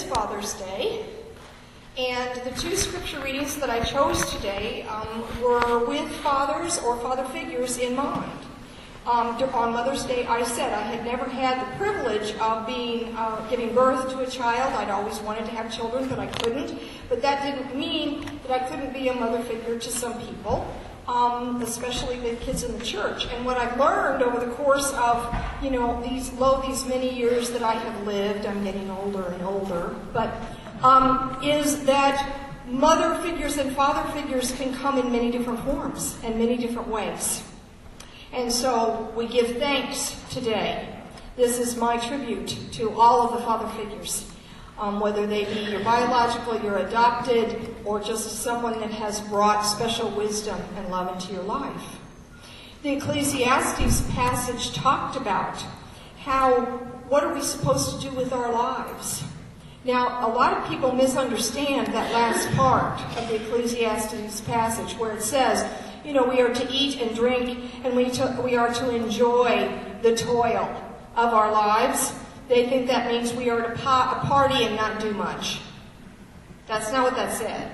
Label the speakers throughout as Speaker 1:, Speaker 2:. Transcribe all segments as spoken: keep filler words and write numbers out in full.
Speaker 1: Father's Day, and the two scripture readings that I chose today um, were with fathers or father figures in mind. Um, on Mother's Day, I said I had never had the privilege of being uh, giving birth to a child. I'd always wanted to have children, but I couldn't. But that didn't mean that I couldn't be a mother figure to some people. Um, especially the kids in the church. And what I've learned over the course of, you know, these low, these many years that I have lived, I'm getting older and older, but um, is that mother figures and father figures can come in many different forms and many different ways. And so we give thanks today. This is my tribute to all of the father figures. Um, whether they be your biological, your adopted, or just someone that has brought special wisdom and love into your life. The Ecclesiastes passage talked about how, what are we supposed to do with our lives? Now, a lot of people misunderstand that last part of the Ecclesiastes passage where it says, you know, we are to eat and drink and we, to, we are to enjoy the toil of our lives. They think that means we are to pa- party and not do much. That's not what that said.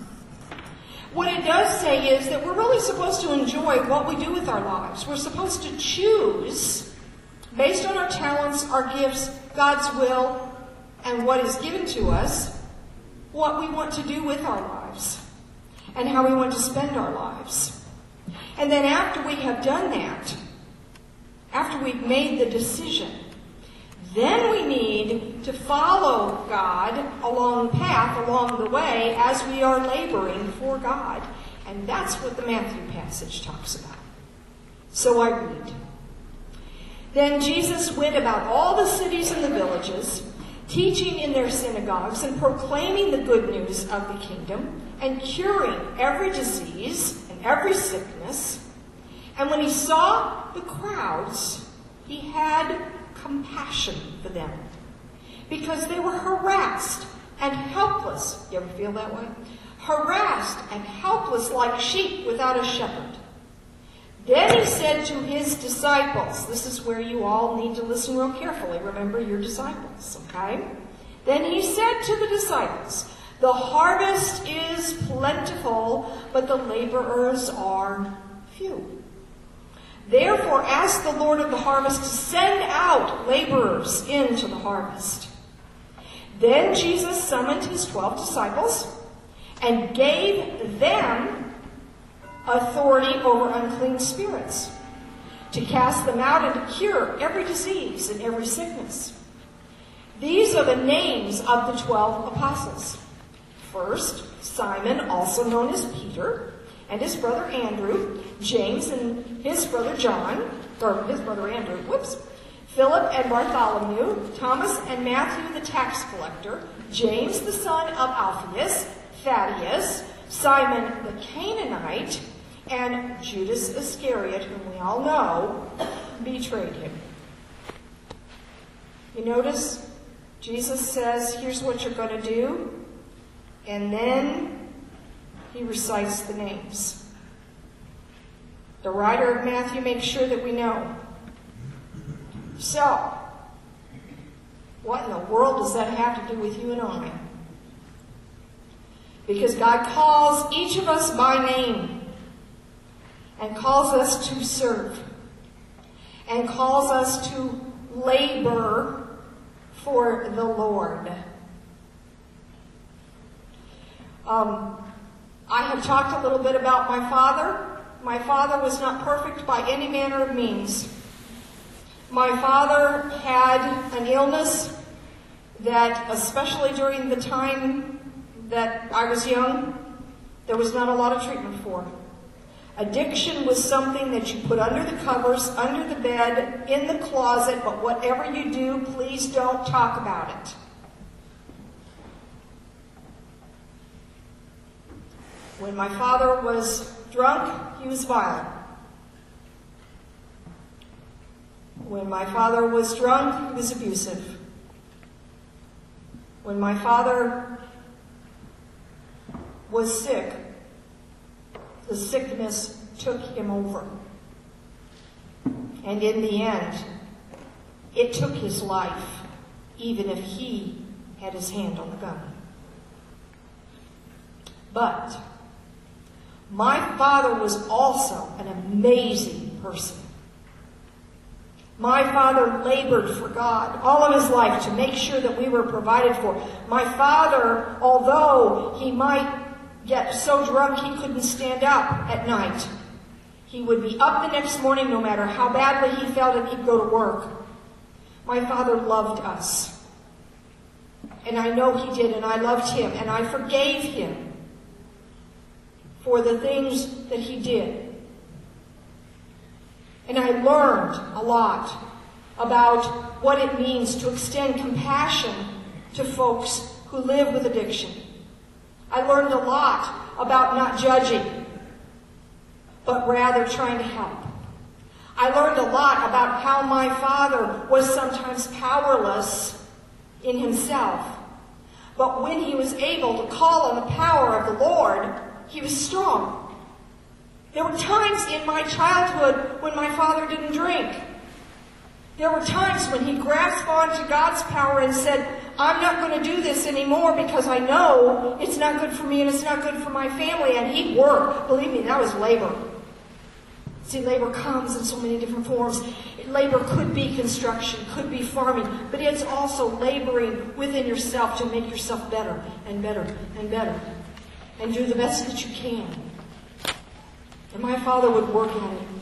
Speaker 1: What it does say is that we're really supposed to enjoy what we do with our lives. We're supposed to choose, based on our talents, our gifts, God's will, and what is given to us, what we want to do with our lives and how we want to spend our lives. And then after we have done that, after we've made the decision, then we need to follow God along the path, along the way, as we are laboring for God. And that's what the Matthew passage talks about. So I read. Then Jesus went about all the cities and the villages, teaching in their synagogues and proclaiming the good news of the kingdom, and curing every disease and every sickness. And when he saw the crowds, he had compassion for them, because they were harassed and helpless. You ever feel that way? Harassed and helpless like sheep without a shepherd. Then he said to his disciples, this is where you all need to listen real carefully. Remember, your disciples, okay? Then he said to the disciples, the harvest is plentiful, but the laborers are few. Therefore, ask the Lord of the harvest to send out laborers into the harvest. Then Jesus summoned his twelve disciples and gave them authority over unclean spirits, to cast them out and to cure every disease and every sickness. These are the names of the twelve apostles. First, Simon, also known as Peter, and his brother Andrew, James and his brother John, or his brother Andrew, whoops, Philip and Bartholomew, Thomas and Matthew the tax collector, James the son of Alphaeus, Thaddeus, Simon the Canaanite, and Judas Iscariot, whom we all know, betrayed him. You notice Jesus says, here's what you're going to do, and then he recites the names. The writer of Matthew makes sure that we know. So, what in the world does that have to do with you and I? Because God calls each of us by name and calls us to serve and calls us to labor for the Lord. Um, I have talked a little bit about my father. My father was not perfect by any manner of means. My father had an illness that, especially during the time that I was young, there was not a lot of treatment for. Addiction was something that you put under the covers, under the bed, in the closet, but whatever you do, please don't talk about it. When my father was drunk, he was violent. When my father was drunk, he was abusive. When my father was sick, the sickness took him over. And in the end, it took his life, even if he had his hand on the gun. But my father was also an amazing person. My father labored for God all of his life to make sure that we were provided for. My father, although he might get so drunk he couldn't stand up at night, he would be up the next morning no matter how badly he felt, and he'd go to work. My father loved us. And I know he did, and I loved him, and I forgave him for the things that he did. And I learned a lot about what it means to extend compassion to folks who live with addiction. I learned a lot about not judging, but rather trying to help. I learned a lot about how my father was sometimes powerless in himself. But when he was able to call on the power of the Lord, he was strong. There were times in my childhood when my father didn't drink. There were times when he grasped onto God's power and said, I'm not going to do this anymore because I know it's not good for me and it's not good for my family. And he'd work. Believe me, that was labor. See, labor comes in so many different forms. Labor could be construction, could be farming, but it's also laboring within yourself to make yourself better and better and better and do the best that you can. And my father would work at it.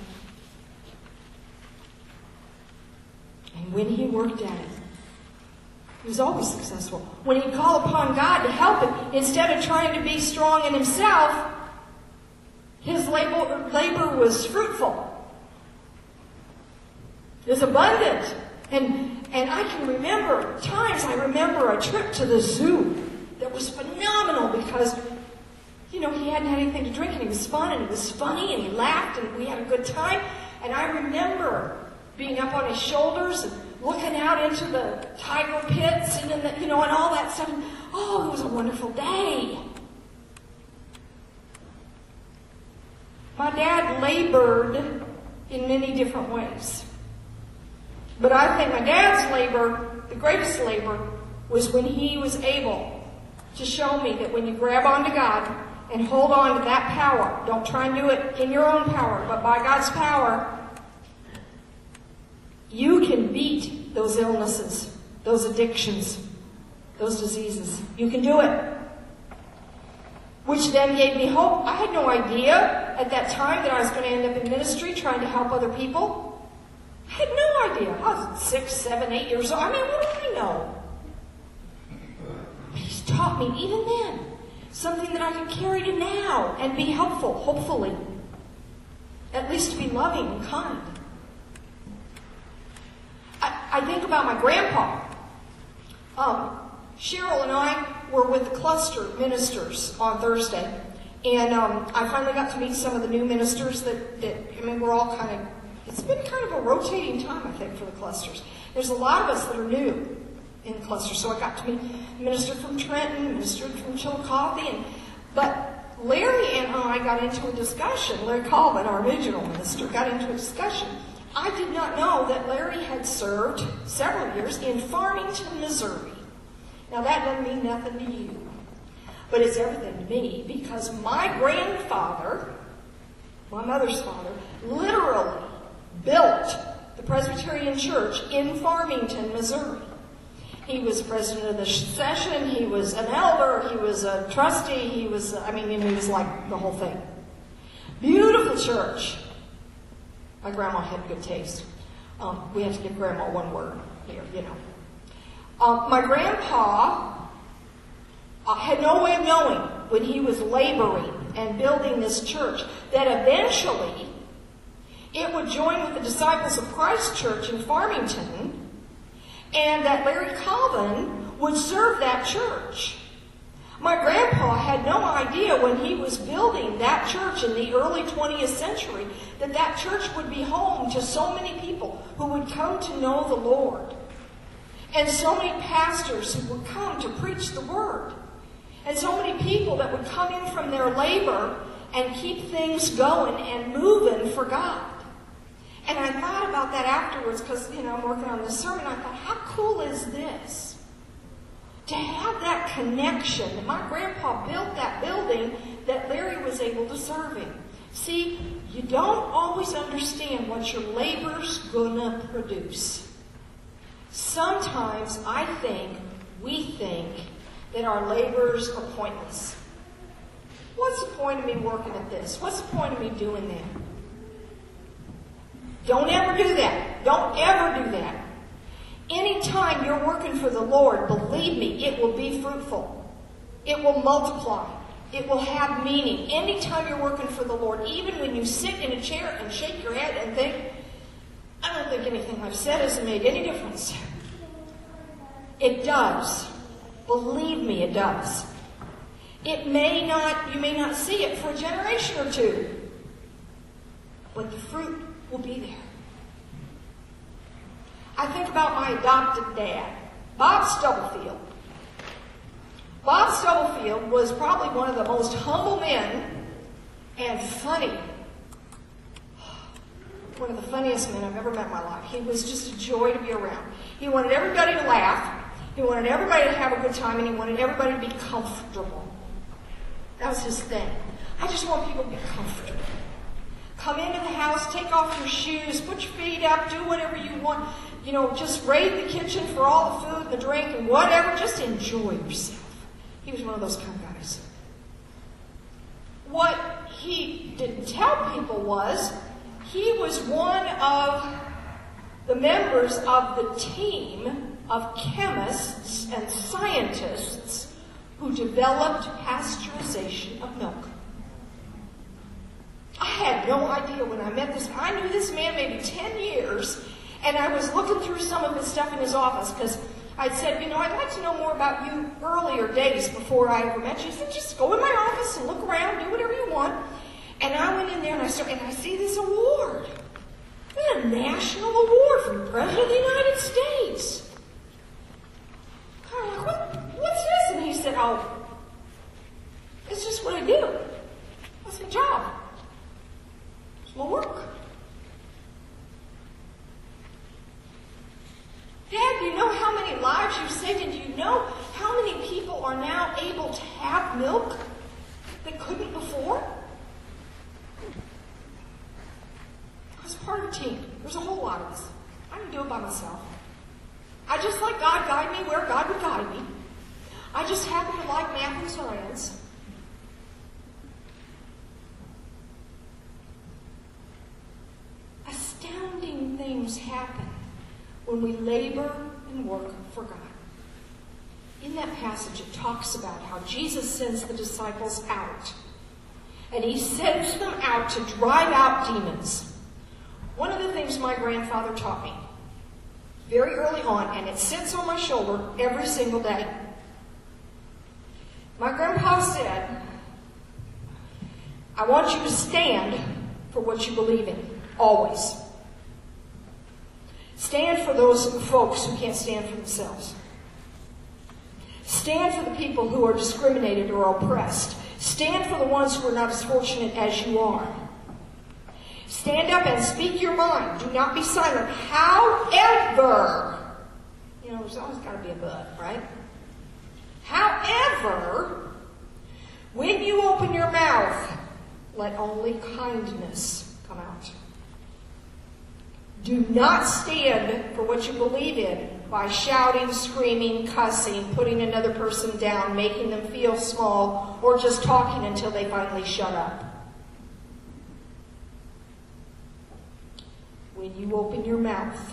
Speaker 1: And when he worked at it, he was always successful. When he'd call upon God to help him, instead of trying to be strong in himself, his labor, labor was fruitful. It was abundant. And, and I can remember times, I remember a trip to the zoo that was phenomenal because, you know, he hadn't had anything to drink and he was fun and he was funny and he laughed and we had a good time. And I remember being up on his shoulders and looking out into the tiger pits and, the, you know, and all that stuff. And, oh, it was a wonderful day. My dad labored in many different ways. But I think my dad's labor, the greatest labor, was when he was able to show me that when you grab onto God and hold on to that power, don't try and do it in your own power, but by God's power, you can beat those illnesses, those addictions, those diseases. You can do it. Which then gave me hope. I had no idea at that time that I was going to end up in ministry trying to help other people. I had no idea. I was six, seven, eight years old. I mean, what do I know? But he's taught me, even then, something that I can carry to now and be helpful, hopefully. At least to be loving and kind. I, I think about my grandpa. Um, Cheryl and I were with the cluster ministers on Thursday, and um, I finally got to meet some of the new ministers that, that, I mean, we're all kind of, it's been kind of a rotating time, I think, for the clusters. There's a lot of us that are new in the cluster, so I got to meet a minister from Trenton, a minister from Chillicothe, and, but Larry and I got into a discussion. Larry Colvin, our original minister, got into a discussion. I did not know that Larry had served several years in Farmington, Missouri. Now, that doesn't mean nothing to you, but it's everything to me because my grandfather, my mother's father, literally built the Presbyterian Church in Farmington, Missouri. He was president of the session, he was an elder, he was a trustee, he was, I mean, he was like the whole thing. Beautiful church. My grandma had good taste. Um, we have to give grandma one word here, you know. Um, my grandpa uh, had no way of knowing when he was laboring and building this church that eventually it would join with the Disciples of Christ Church in Farmington and that Larry Colvin would serve that church. My grandpa had no idea when he was building that church in the early twentieth century that that church would be home to so many people who would come to know the Lord. And so many pastors who would come to preach the word. And so many people that would come in from their labor and keep things going and moving for God. And I thought about that afterwards because, you know, I'm working on this sermon. I thought, how cool is this? to have that connection, that my grandpa built that building that Larry was able to serve in. See, you don't always understand what your labor's gonna produce. Sometimes I think, we think, that our labors are pointless. What's the point of me working at this? What's the point of me doing that? Don't ever do that. Don't ever do that. Anytime you're working for the Lord, believe me, it will be fruitful. It will multiply. It will have meaning. Anytime you're working for the Lord, even when you sit in a chair and shake your head and think, I don't think anything I've said has made any difference. It does. Believe me, it does. It may not, you may not see it for a generation or two, but the fruit will be there. I think about my adopted dad, Bob Stubblefield. Bob Stubblefield was probably one of the most humble men and funny. One of the funniest men I've ever met in my life. He was just a joy to be around. He wanted everybody to laugh. He wanted everybody to have a good time, and he wanted everybody to be comfortable. That was his thing. I just want people to be comfortable. Come into the house, take off your shoes, put your feet up, do whatever you want. You know, just raid the kitchen for all the food and the drink and whatever. Just enjoy yourself. He was one of those kind of guys. What he didn't tell people was he was one of the members of the team of chemists and scientists who developed pasteurization of milk. I had no idea when I met this. I knew this man maybe ten years, and I was looking through some of his stuff in his office because I'd said, you know, I'd like to know more about you earlier days before I ever met you. He said, just go in my office and look around, do whatever you want. And I went in there and I started, and I see this award. It's a national award from the President of the United States. I'm like, what, what's this? And he said, oh, it's just what I do. That's my job. It's my work. Dad, do you know how many lives you've saved? And do you know how many people are now able to have milk that couldn't before? I was part of a team. There's a whole lot of us. I didn't do it by myself. I just let God guide me where God would guide me. I just happen to like math and science. Astounding things happen when we labor and work for God. In that passage, it talks about how Jesus sends the disciples out. And he sends them out to drive out demons. One of the things my grandfather taught me very early on, and it sits on my shoulder every single day. My grandpa said, I want you to stand for what you believe in, always. Stand for those folks who can't stand for themselves. Stand for the people who are discriminated or oppressed. Stand for the ones who are not as fortunate as you are. Stand up and speak your mind. Do not be silent. However, you know, there's always got to be a but, right? However, when you open your mouth, let only kindness come out. Do not stand for what you believe in by shouting, screaming, cussing, putting another person down, making them feel small, or just talking until they finally shut up. When you open your mouth,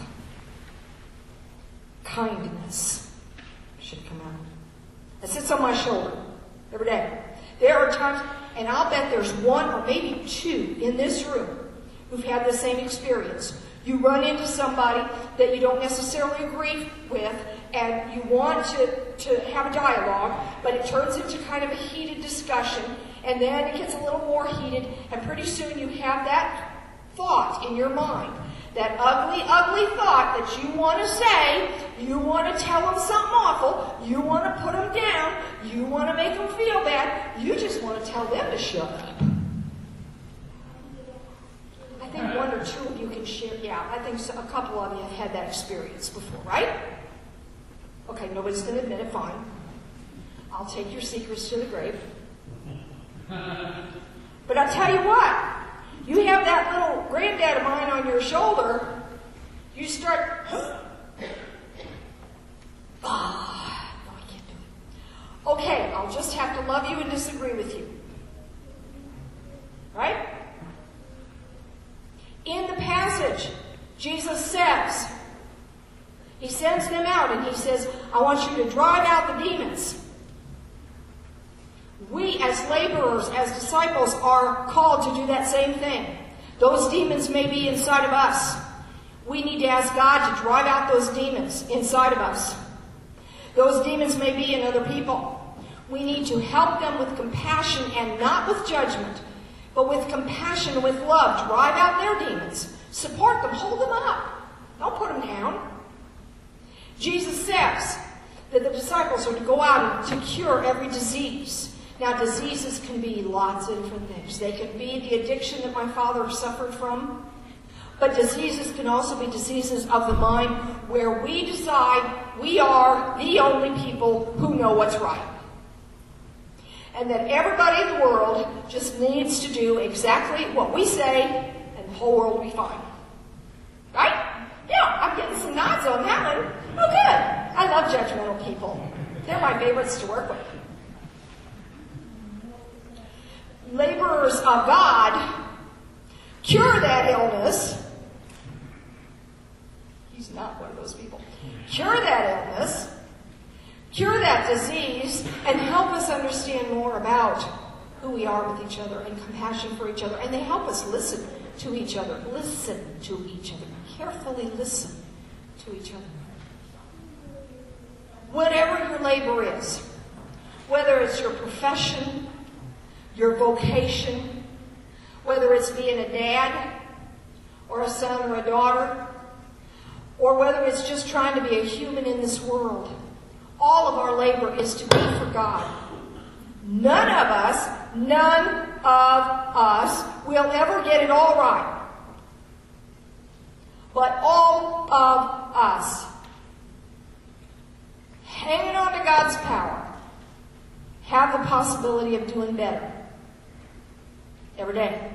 Speaker 1: kindness should come out. It sits on my shoulder every day. There are times, and I'll bet there's one or maybe two in this room who've had the same experience. You run into somebody that you don't necessarily agree with, and you want to, to have a dialogue, but it turns into kind of a heated discussion, and then it gets a little more heated, and pretty soon you have that thought in your mind. That ugly, ugly thought that you want to say, you want to tell them something awful, you want to put them down, you want to make them feel bad, you just want to tell them to shut up. I think one or two of you can share, yeah, I think so, a couple of you have had that experience before, right? Okay, nobody's going to admit it, fine. I'll take your secrets to the grave. But I'll tell you what, you have that little granddad of mine on your shoulder, you start, ah, no, I can't do it. Okay, I'll just have to love you and disagree with you. Right? In the passage, Jesus says, he sends them out and he says, I want you to drive out the demons. We as laborers, as disciples, are called to do that same thing. Those demons may be inside of us. We need to ask God to drive out those demons inside of us. Those demons may be in other people. We need to help them with compassion and not with judgment, but with compassion, with love. Drive out their demons. Support them. Hold them up. Don't put them down. Jesus says that the disciples are to go out and to cure every disease. Now, diseases can be lots of different things. They can be the addiction that my father suffered from. But diseases can also be diseases of the mind where we decide we are the only people who know what's right. And that everybody in the world just needs to do exactly what we say and the whole world will be fine. Right? Yeah, I'm getting some nods on that one. Oh, good. I love judgmental people. They're my favorites to work with. Laborers of God cure that illness. He's not one of those people. Cure that illness, cure that disease, and help us understand more about who we are with each other and compassion for each other. And they help us listen to each other. Listen to each other. Carefully listen to each other. Whatever your labor is, whether it's your profession, your vocation, whether it's being a dad or a son or a daughter, or whether it's just trying to be a human in this world, all of our labor is to be for God. None of us, none of us will ever get it all right. But all of us, hanging on to God's power, have the possibility of doing better every day.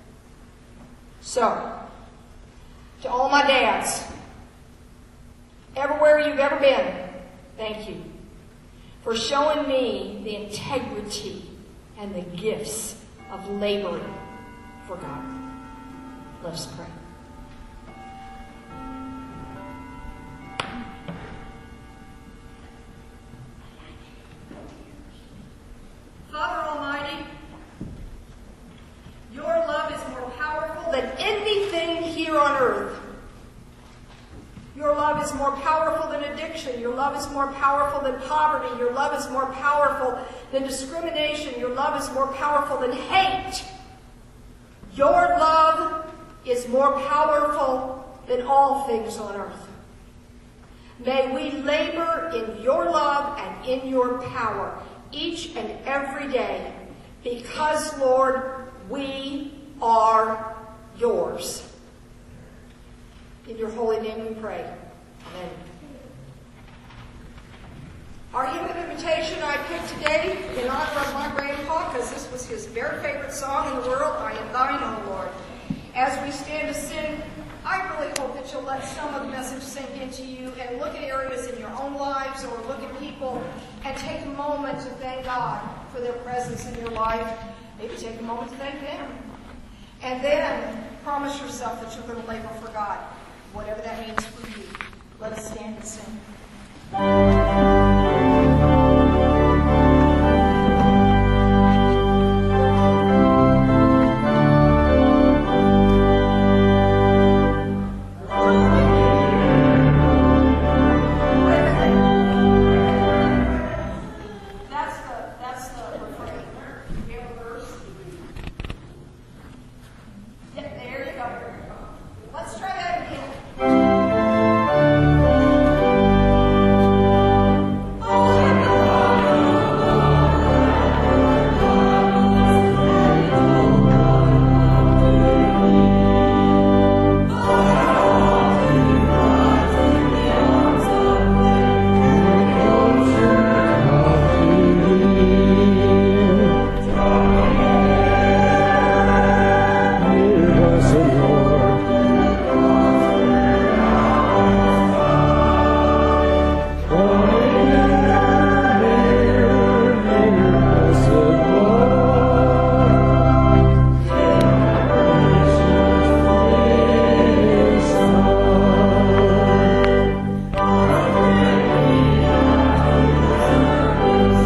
Speaker 1: So, to all my dads, everywhere you've ever been, thank you for showing me the integrity and the gifts of laboring for God. Let us pray. Father Almighty, your love is more powerful than anything here on earth. Your love is more powerful than addiction. Your love is more powerful than poverty. Your love is more powerful than discrimination. Your love is more powerful than hate. Your love is more powerful than all things on earth. May we labor in your love and in your power each and every day, because, Lord, we are yours. In your holy name we pray. Amen. Our hymn of invitation I picked today in honor of my grandpa, because this was his very favorite song in the world, I Am Thine, O Lord. As we stand to sing, I really hope that you'll let some of the message sink into you and look at areas in your own lives or look at people and take a moment to thank God for their presence in your life. Maybe take a moment to thank them. And then promise yourself that you're going to labor for God, whatever that means for you. Let us stand and sing.